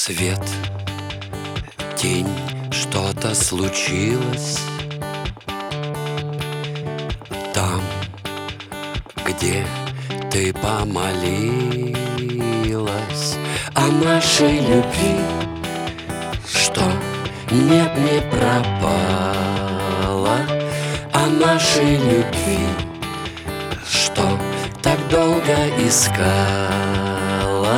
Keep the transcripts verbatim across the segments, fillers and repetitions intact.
Свет, тень, что-то случилось там, где ты помолилась о нашей любви, что нет, не пропала, о нашей любви, что так долго искала.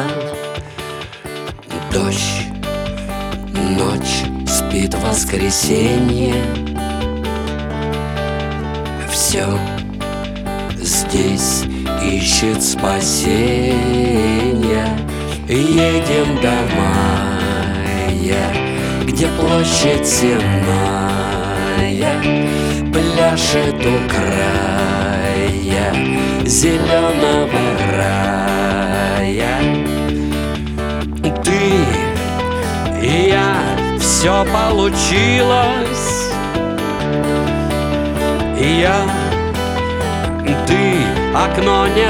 Дождь, ночь, спит воскресенье, все здесь ищет спасения. Едем до мая, где площадь сенная пляшет у края зеленого рая. Ты и я, все получилось. Я, ты, окно не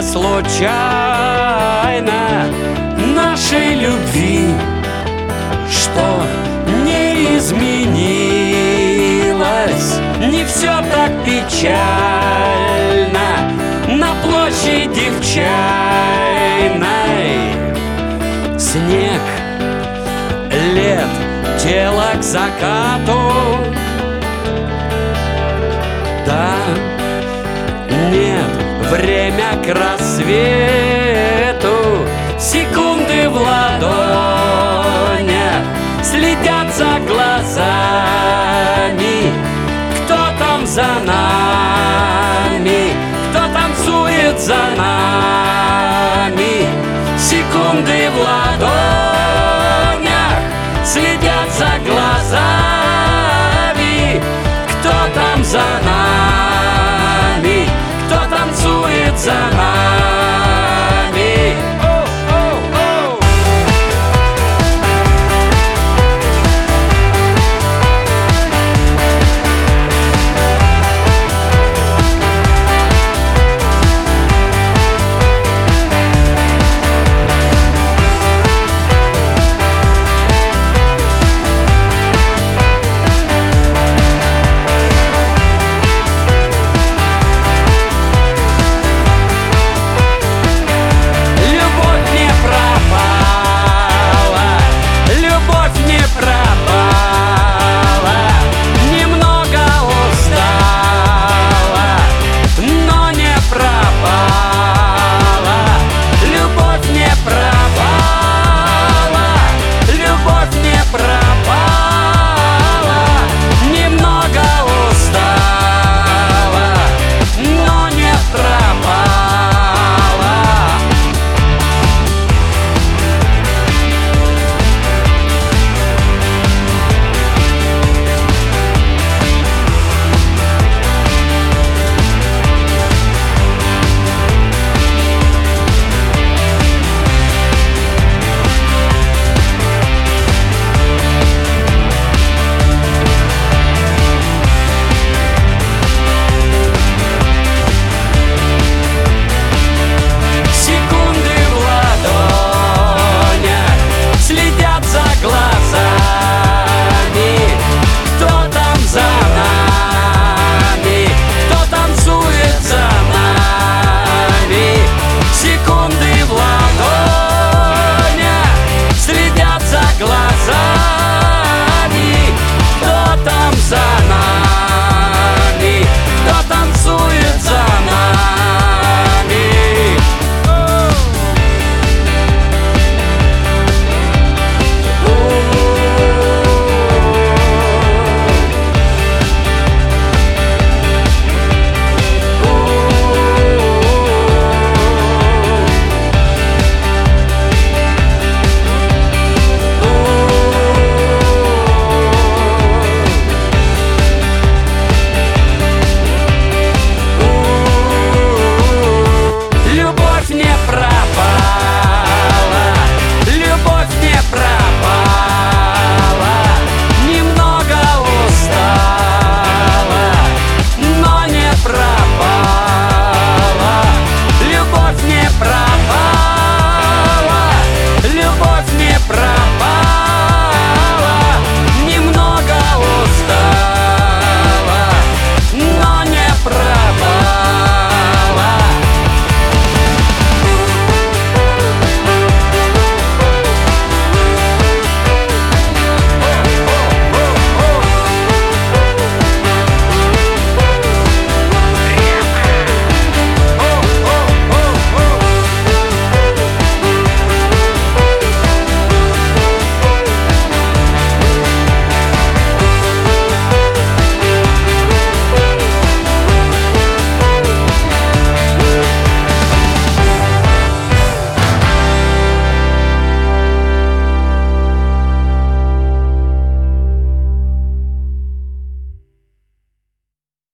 случайно нашей любви, что не изменилось. Не все так печально на площади в чайной. Снег, лет, тело к закату. Да, нет, время к рассвету. Секунды в ладонях следят за глазами. Кто там за нами? Кто танцует за нами? Секунды в ладонях следят за глазами. Кто там за нами? Кто танцует за нами?